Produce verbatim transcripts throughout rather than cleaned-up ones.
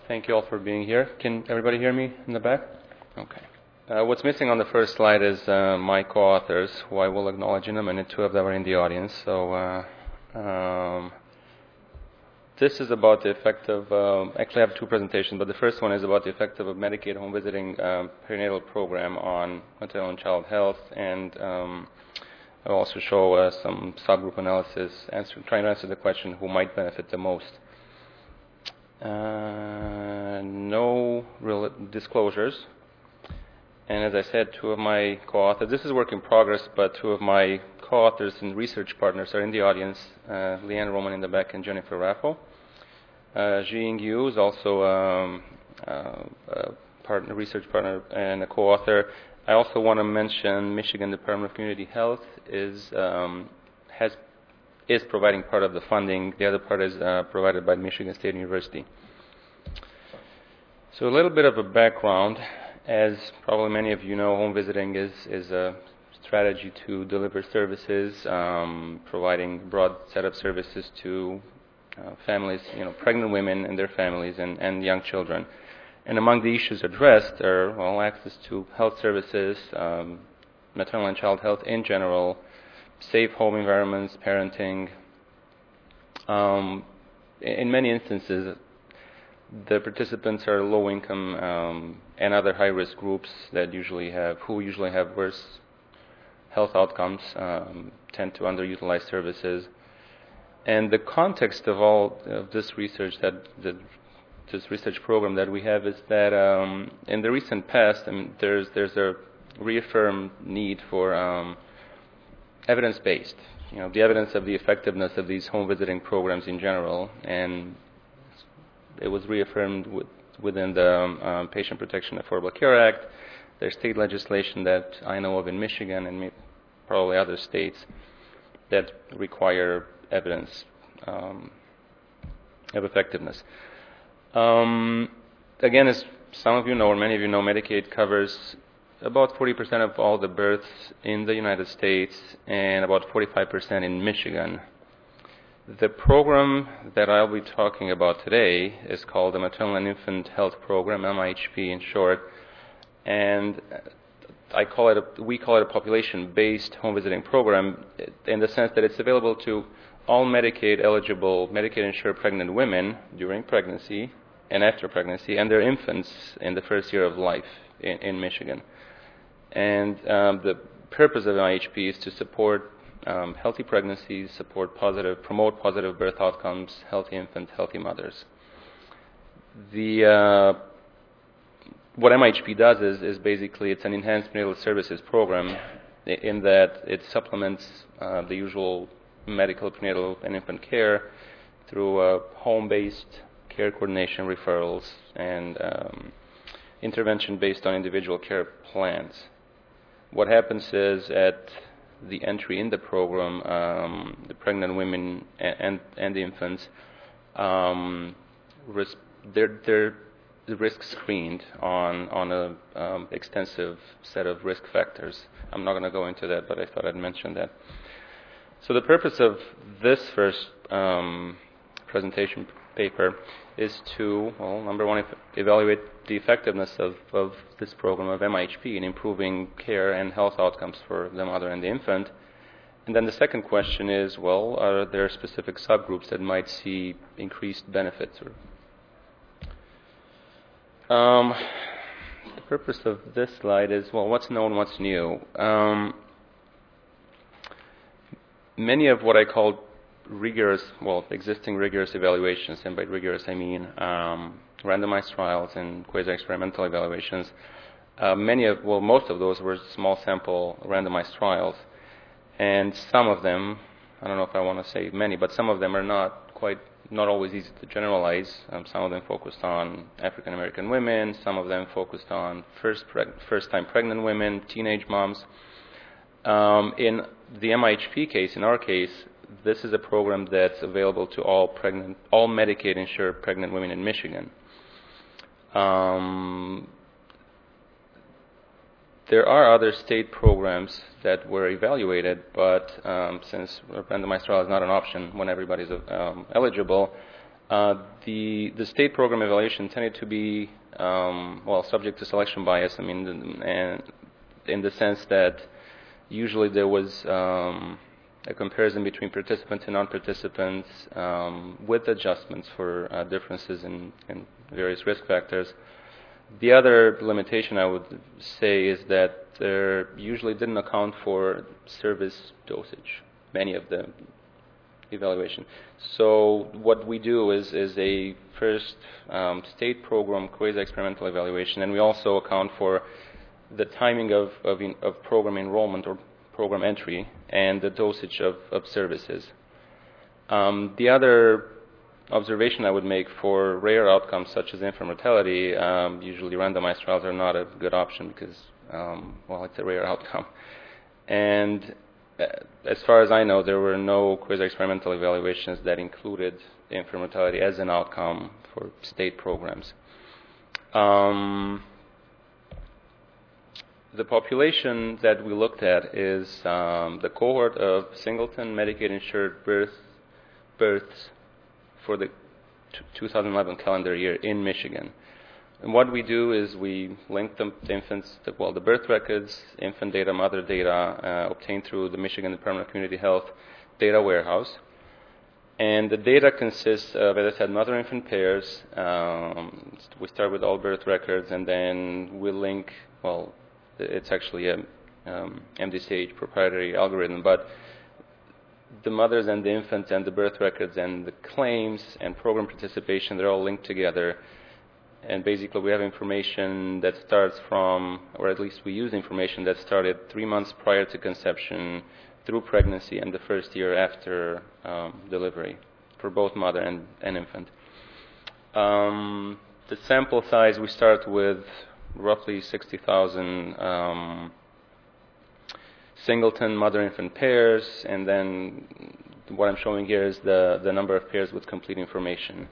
Thank you all for being here. Can everybody hear me in the back? Okay. Uh, what's missing on the first slide is uh, my co-authors, who I will acknowledge in a minute. Two of them are in the audience. So uh, um, this is about the effect of, um, actually I have two presentations, but the first one is about the effect of a Medicaid home visiting um, perinatal program on maternal and child health, and um, I'll also show uh, some subgroup analysis, answer, trying to answer the question who might benefit the most. Uh, no real disclosures. And as I said, two of my co-authors, this is work in progress, but two of my co-authors and research partners are in the audience, uh, Leanne Roman in the back and Jennifer Raffel. Uh, Jiying Yu is also um, uh, a partner, research partner and a co-author. I also want to mention Michigan Department of Community Health is um, has is providing part of the funding. The other part is uh, provided by Michigan State University. So a little bit of a background. As probably many of you know, home visiting is, is a strategy to deliver services, um, providing a broad set of services to uh, families, you know, pregnant women and their families and, and young children. And among the issues addressed are, well, access to health services, um, maternal and child health in general, safe home environments, parenting. Um, in many instances, the participants are low-income um, and other high-risk groups that usually have, who usually have worse health outcomes, um, tend to underutilize services. And the context of all of this research, that the, this research program that we have, is that um, in the recent past, I mean, there's there's a reaffirmed need for um, evidence-based, you know, the evidence of the effectiveness of these home visiting programs in general, and it was reaffirmed with, within the um, um, Patient Protection Affordable Care Act. There's state legislation that I know of in Michigan and probably other states that require evidence um, of effectiveness. Um, again, as some of you know, or many of you know, Medicaid covers about forty percent of all the births in the United States and about forty-five percent in Michigan. The program that I'll be talking about today is called the Maternal and Infant Health Program, M I H P in short, and I call it a, we call it a population-based home visiting program in the sense that it's available to all Medicaid-eligible, Medicaid-insured pregnant women during pregnancy and after pregnancy, and their infants in the first year of life in, in Michigan. And um, the purpose of M I H P is to support Um, healthy pregnancies, support positive, promote positive birth outcomes, healthy infants, healthy mothers. The uh, what M I H P does is, is basically it's an enhanced prenatal services program in that it supplements uh, the usual medical prenatal and infant care through uh, home-based care coordination, referrals, and um, intervention based on individual care plans. What happens is at the entry in the program, um, the pregnant women and and, and the infants, um, risk, they're, they're risk screened on on a um, extensive set of risk factors. I'm not going to go into that, but I thought I'd mention that. So the purpose of this first um, presentation paper is to, well, number one, evaluate the effectiveness of, of this program of M I H P in improving care and health outcomes for the mother and the infant. And then the second question is, well, are there specific subgroups that might see increased benefits? Um, the purpose of this slide is, well, what's known, what's new? Um, many of what I call rigorous, well, existing rigorous evaluations, and by rigorous I mean um, randomized trials and quasi-experimental evaluations. Uh, many of, well, most of those were small sample randomized trials, and some of them, I don't know if I want to say many, but some of them are not quite, not always easy to generalize. Um, some of them focused on African American women, some of them focused on first preg- first-time pregnant women, teenage moms. Um, in the M I H P case, in our case, this is a program that's available to all pregnant, all Medicaid-insured pregnant women in Michigan. Um, there are other state programs that were evaluated, but um, since a randomized trial is not an option when everybody's um, eligible, Uh, the the state program evaluation tended to be um, well subject to selection bias. I mean, and in the sense that usually there was um, a comparison between participants and non-participants um, with adjustments for uh, differences in, in various risk factors. The other limitation I would say is that there usually didn't account for service dosage, many of the evaluation. So what we do is, is a first um, state program quasi-experimental evaluation, and we also account for the timing of, of, in, of program enrollment or program entry and the dosage of, of services. Um, the other observation I would make for rare outcomes such as infant mortality, um, usually randomized trials are not a good option because, um, well, it's a rare outcome. And uh, as far as I know, there were no quasi-experimental evaluations that included infant mortality as an outcome for state programs. Um, The population that we looked at is um, the cohort of singleton Medicaid-insured birth, births for the t- two thousand eleven calendar year in Michigan. And what we do is we link the infants, to, well, the birth records, infant data, mother data, uh, obtained through the Michigan Department of Community Health data warehouse. And the data consists of, as I said, mother-infant pairs. Um, we start with all birth records, and then we link, well, it's actually a um, M D C H proprietary algorithm, but the mothers and the infants and the birth records and the claims and program participation, they're all linked together. And basically we have information that starts from, or at least we use information that started three months prior to conception through pregnancy and the first year after um, delivery for both mother and, and infant. Um, the sample size, we start with roughly sixty thousand um, singleton mother-infant pairs, and then what I'm showing here is the, the number of pairs with complete information.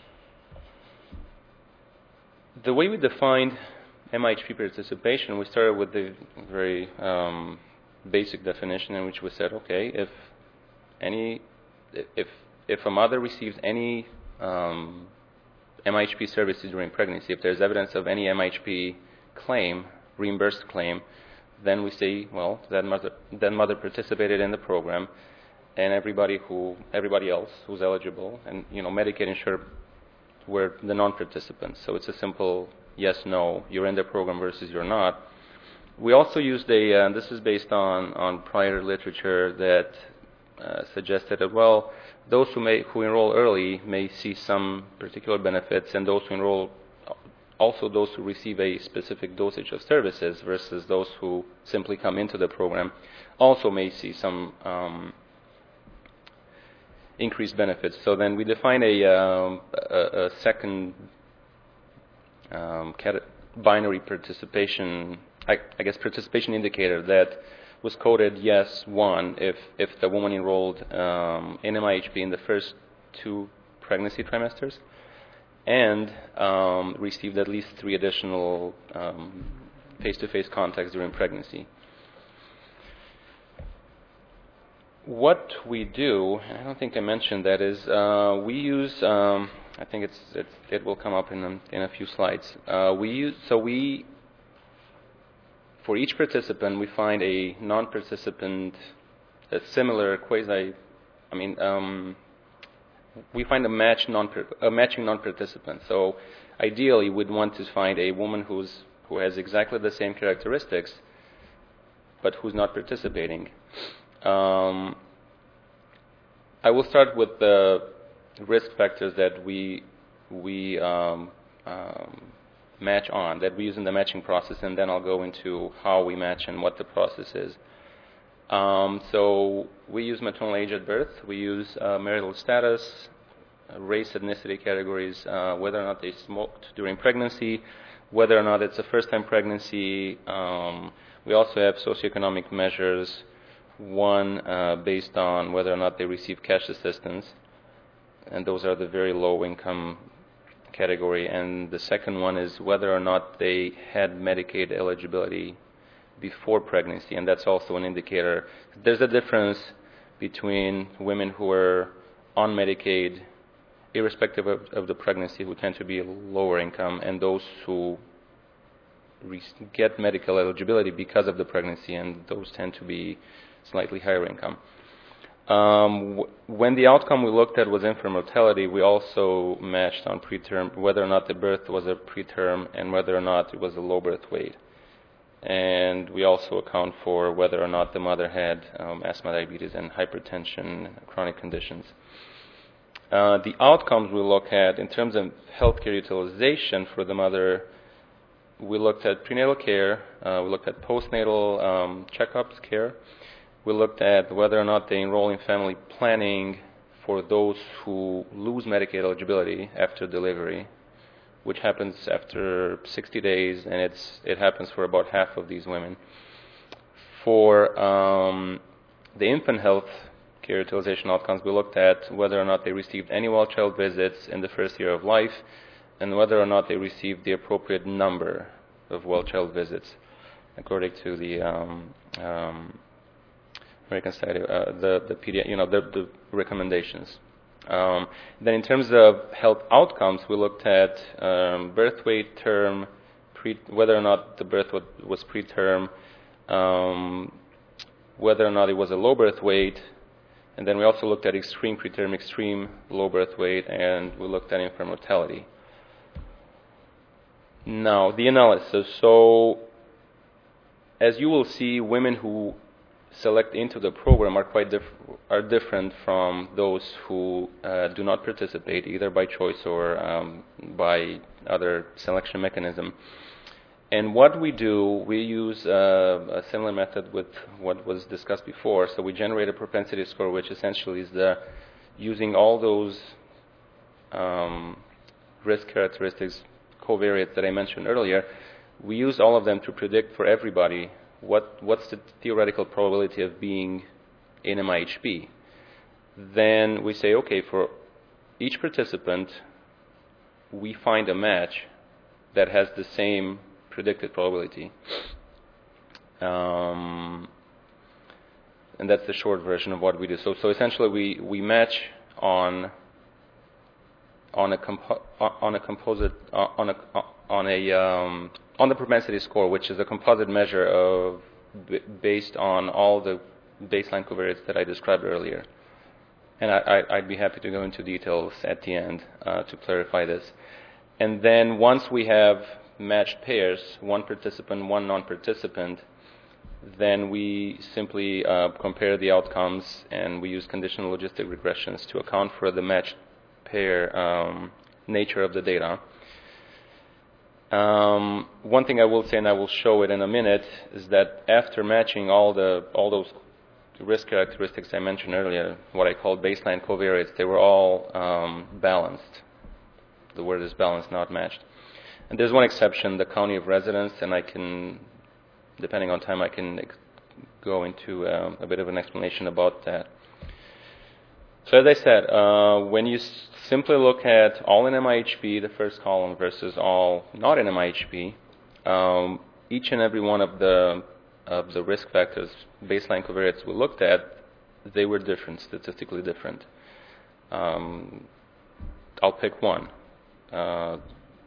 The way we defined M I H P participation, we started with the very um, basic definition in which we said, okay, if any, if if a mother receives any um, M I H P services during pregnancy, if there's evidence of any M I H P claim, reimbursed claim, then we say, well, that mother, that mother participated in the program, and everybody who, everybody else who's eligible, and you know, Medicaid insured were the non-participants. So it's a simple yes, no, you're in the program versus you're not. We also used a, uh, this is based on on prior literature that uh, suggested that, well, those who may who enroll early may see some particular benefits, and those who enroll, also those who receive a specific dosage of services versus those who simply come into the program, also may see some um, increased benefits. So then we define a, um, a, a second um, binary participation, I, I guess participation indicator that was coded yes one if if the woman enrolled um, in M I H P in the first two pregnancy trimesters and um, received at least three additional um, face-to-face contacts during pregnancy. What we do, and I don't think I mentioned that, is uh, we use. Um, I think it's, it's it will come up in a, in a few slides. Uh, we use so we. For each participant, we find a non-participant, a similar quasi, I mean, um, we find a, match non a matching non-participant. So ideally, we'd want to find a woman who's who has exactly the same characteristics, but who's not participating. Um, I will start with the risk factors that we we um, um, match on, that we use in the matching process, and then I'll go into how we match and what the process is. Um, so we use maternal age at birth, we use uh, marital status, uh, race, ethnicity categories, uh, whether or not they smoked during pregnancy, whether or not it's a first-time pregnancy. Um, we also have socioeconomic measures, one uh, based on whether or not they receive cash assistance, and those are the very low-income category, and the second one is whether or not they had Medicaid eligibility before pregnancy, and that's also an indicator. There's a difference between women who are on Medicaid irrespective of, of the pregnancy, who tend to be lower income, and those who re- get medical eligibility because of the pregnancy, and those tend to be slightly higher income. Um, w- when the outcome we looked at was infant mortality, we also matched on preterm, whether or not the birth was a preterm and whether or not it was a low birth weight. And we also account for whether or not the mother had um, asthma, diabetes, and hypertension, chronic conditions. Uh, the outcomes we look at in terms of healthcare utilization for the mother, we looked at prenatal care, uh, we looked at postnatal um, checkups care, we looked at whether or not they enroll in family planning for those who lose Medicaid eligibility after delivery, which happens after sixty days, and it's it happens for about half of these women. For um, the infant health care utilization outcomes, we looked at whether or not they received any well-child visits in the first year of life, and whether or not they received the appropriate number of well-child visits, according to the um, um, American Society, uh, the the pedi- you know the, the recommendations. Um, then, in terms of health outcomes, we looked at um, birth weight, term, pre- whether or not the birth was, was preterm, um, whether or not it was a low birth weight, and then we also looked at extreme preterm, extreme low birth weight, and we looked at infant mortality. Now, the analysis. So, as you will see, women who select into the program are quite diff- are different from those who uh, do not participate, either by choice or um, by other selection mechanism. And what we do, we use uh, a similar method with what was discussed before. So we generate a propensity score, which essentially is the using all those um, risk characteristics, covariates that I mentioned earlier. We use all of them to predict for everybody what what's the theoretical probability of being in M I H P. Then we say, okay, for each participant, we find a match that has the same predicted probability. Um, and that's the short version of what we do. So, so essentially, we, we match on on a compo- on a composite on a on a um, on the propensity score, which is a composite measure of b- based on all the baseline covariates that I described earlier. And I, I, I'd be happy to go into details at the end uh, to clarify this. And then once we have matched pairs, one participant, one non-participant, then we simply uh, compare the outcomes, and we use conditional logistic regressions to account for the matched pair um, nature of the data. Um, one thing I will say, and I will show it in a minute, is that after matching all the all those risk characteristics I mentioned earlier, what I called baseline covariates, they were all um, balanced. The word is balanced, not matched. And there's one exception, the county of residence, and I can, depending on time, I can ex- go into um, a bit of an explanation about that. So as I said, uh, when you s- simply look at all in M I H P, the first column, versus all not in M I H P, um, each and every one of the of the risk factors, baseline covariates we looked at, they were different, statistically different. Um, I'll pick one. Uh,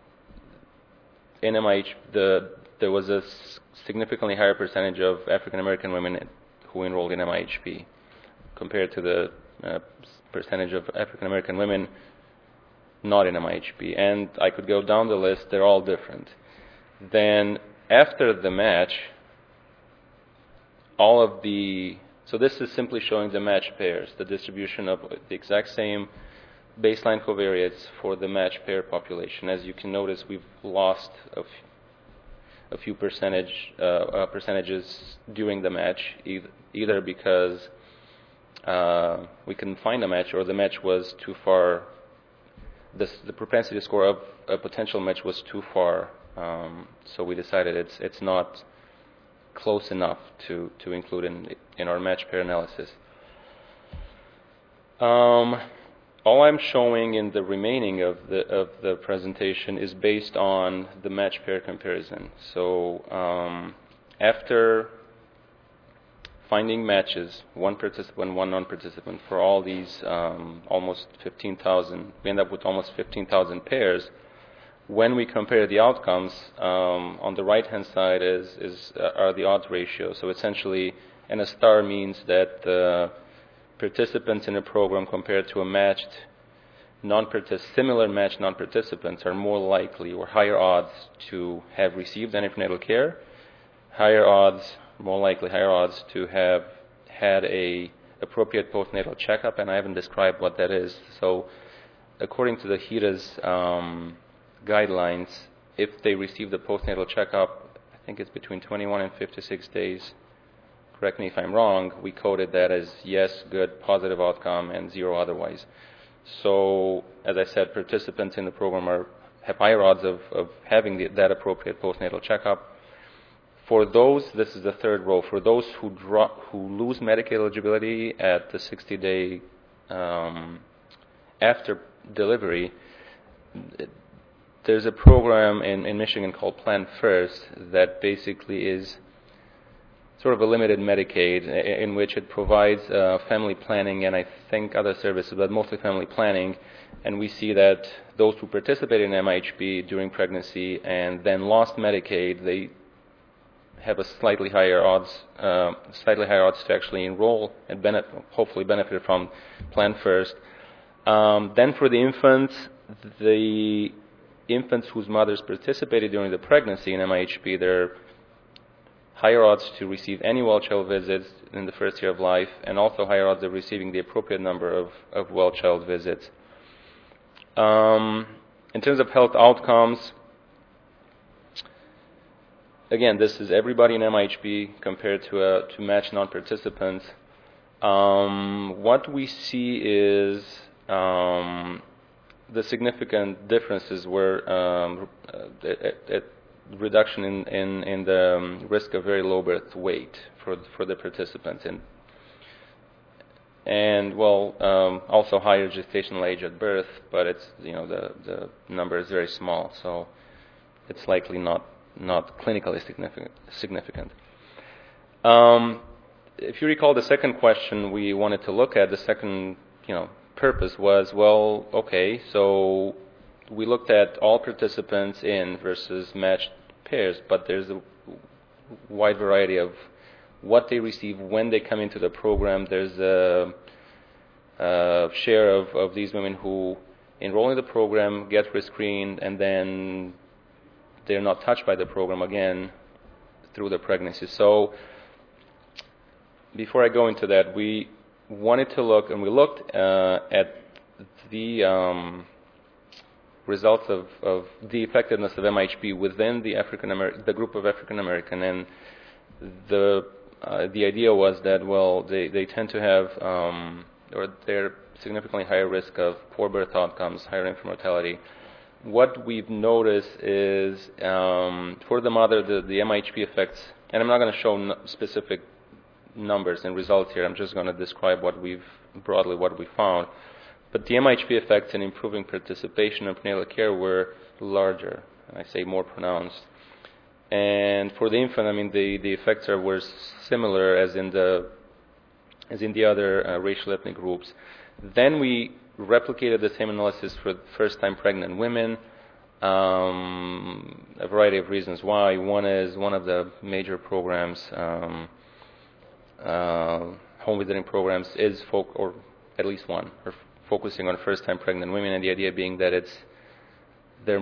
in M I H P, the, there was a s- significantly higher percentage of African American women who enrolled in M I H P compared to the uh, percentage of African American women not in M I H P. And I could go down the list, they're all different. Then after the match, all of the, so this is simply showing the match pairs, the distribution of the exact same baseline covariates for the match pair population. As you can notice, we've lost a, f- a few percentage uh, uh, percentages during the match, either, either because uh, we couldn't find a match or the match was too far, the, the propensity score of a potential match was too far, um, so we decided it's it's not close enough to, to include in in our match pair analysis. Um, all I'm showing in the remaining of the of the presentation is based on the match pair comparison. So um, after finding matches, one participant, one non-participant, for all these um, almost fifteen thousand, we end up with almost fifteen thousand pairs. When we compare the outcomes, um, on the right-hand side is, is uh, are the odds ratio. So essentially, and a star means that the participants in a program compared to a matched non-partic- similar matched non-participants are more likely or higher odds to have received antenatal care, higher odds, more likely higher odds to have had a appropriate postnatal checkup, and I haven't described what that is. So according to the HIRA's um, guidelines, if they receive the postnatal checkup, I think it's between twenty-one and fifty-six days, correct me if I'm wrong, we coded that as yes, good, positive outcome, and zero otherwise. So, as I said, participants in the program are, have higher odds of, of having the, that appropriate postnatal checkup. For those, this is the third row, for those who drop, who lose Medicaid eligibility at the sixty-day um, after delivery, there's a program in, in Michigan called Plan First that basically is sort of a limited Medicaid in which it provides uh, family planning and I think other services, but mostly family planning. And we see that those who participated in M I H B during pregnancy and then lost Medicaid, they have a slightly higher odds, uh, slightly higher odds to actually enroll and benefit, hopefully benefit from Plan First. Um, then for the infants, the infants whose mothers participated during the pregnancy in M I H B, they're higher odds to receive any well-child visits in the first year of life, and also higher odds of receiving the appropriate number of, of well-child visits. Um, in terms of health outcomes, again, this is everybody in M I H B compared to uh, to matched non-participants. Um, what we see is um, the significant differences were um, at, at reduction in, in, in the um, risk of very low birth weight for for the participants, and and well, um, also higher gestational age at birth, but it's you know the the number is very small, so it's likely not not clinically significant. significant. Um, if you recall, the second question we wanted to look at, the second you know purpose was, well, okay, so we looked at all participants in versus matched pairs, but there's a wide variety of what they receive when they come into the program. There's a, a share of, of these women who enroll in the program, get rescreened, and then they're not touched by the program again through the pregnancy. So before I go into that, we wanted to look, and we looked uh, at the um, results of, of the effectiveness of M I H B within the African Ameri- the group of African American, and the uh, the idea was that well they, they tend to have um, or they're significantly higher risk of poor birth outcomes, higher infant mortality. What we've noticed is um, for the mother the, the M I H B effects, and I'm not going to show n- specific numbers and results here. I'm just going to describe what we've broadly what we found. But the M I H B effects in improving participation in prenatal care were larger, I say more pronounced. And for the infant, I mean, the, the effects are, were similar as in the as in the other uh, racial ethnic groups. Then we replicated the same analysis for first-time pregnant women. Um, a variety of reasons why. One is one of the major programs, um, uh, home visiting programs, is folk, or at least one, or focusing on first-time pregnant women, and the idea being that it's they're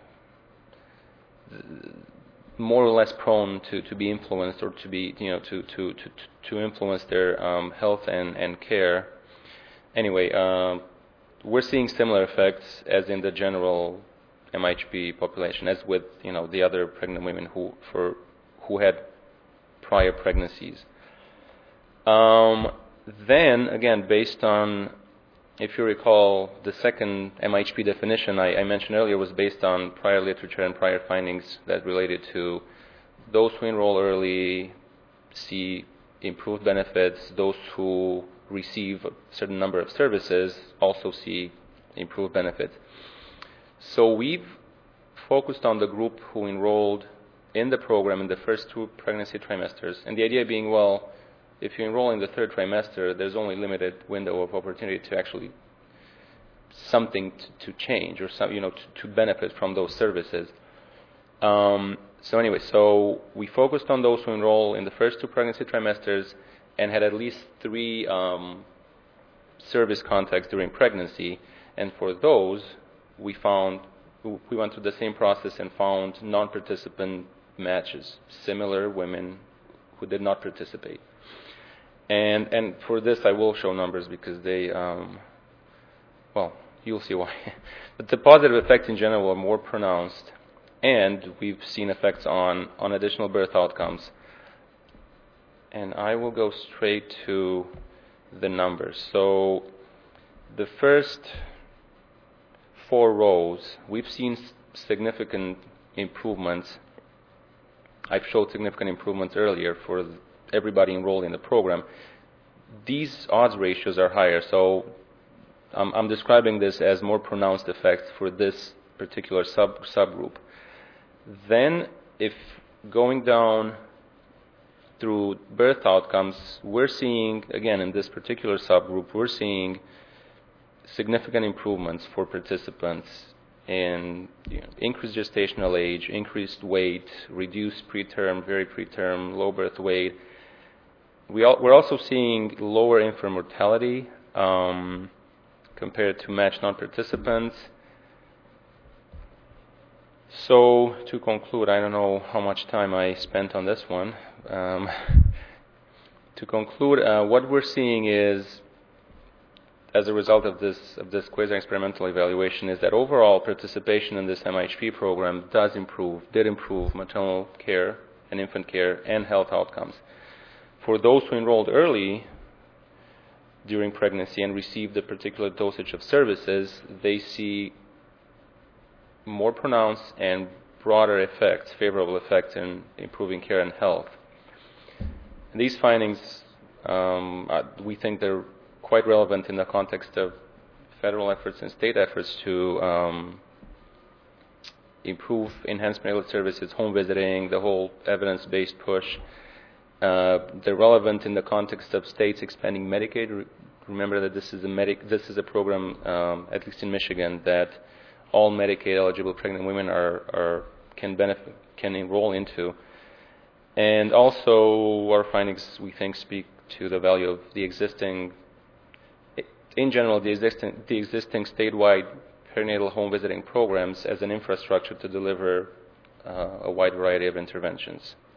more or less prone to, to be influenced or to be you know to to to, to influence their um, health and, and care. Anyway, um, we're seeing similar effects as in the general M I H B population, as with you know the other pregnant women who for who had prior pregnancies. Um, then again, based on, if you recall, the second M I H B definition I, I mentioned earlier was based on prior literature and prior findings that related to those who enroll early see improved benefits, those who receive a certain number of services also see improved benefits. So we've focused on the group who enrolled in the program in the first two pregnancy trimesters, and the idea being, well, if you enroll in the third trimester, there's only limited window of opportunity to actually something to, to change or some, you know, to, to benefit from those services. Um, so anyway, so we focused on those who enroll in the first two pregnancy trimesters and had at least three um, service contacts during pregnancy, and for those, we found, we went through the same process and found non-participant matches, similar women who did not participate. And and for this, I will show numbers because they, um, well, you'll see why. But the positive effects in general are more pronounced, and we've seen effects on, on additional birth outcomes. And I will go straight to the numbers. So the first four rows, we've seen significant improvements. I've showed significant improvements earlier for everybody enrolled in the program. These odds ratios are higher, so I'm, I'm describing this as more pronounced effects for this particular sub subgroup. Then, if going down through birth outcomes, we're seeing, again, in this particular subgroup, we're seeing significant improvements for participants in, you know, increased gestational age, increased weight, reduced preterm, very preterm, low birth weight. We al we're also seeing lower infant mortality um, compared to matched non-participants. So to conclude, I don't know how much time I spent on this one. Um, to conclude, uh, what we're seeing is, as a result of this of this quasi-experimental evaluation, is that overall participation in this M I H P program does improve, did improve maternal care and infant care and health outcomes. For those who enrolled early during pregnancy and received a particular dosage of services, they see more pronounced and broader effects, favorable effects in improving care and health. And these findings, um, uh, we think they're quite relevant in the context of federal efforts and state efforts to um, improve enhanced prenatal services, home visiting, the whole evidence-based push. Uh, they're relevant in the context of states expanding Medicaid. Remember that this is a medic. This is a program, um, at least in Michigan, that all Medicaid-eligible pregnant women are, are can benefit, can enroll into. And also, our findings, we think, speak to the value of the existing, in general, the existing, the existing statewide perinatal home visiting programs as an infrastructure to deliver uh, a wide variety of interventions.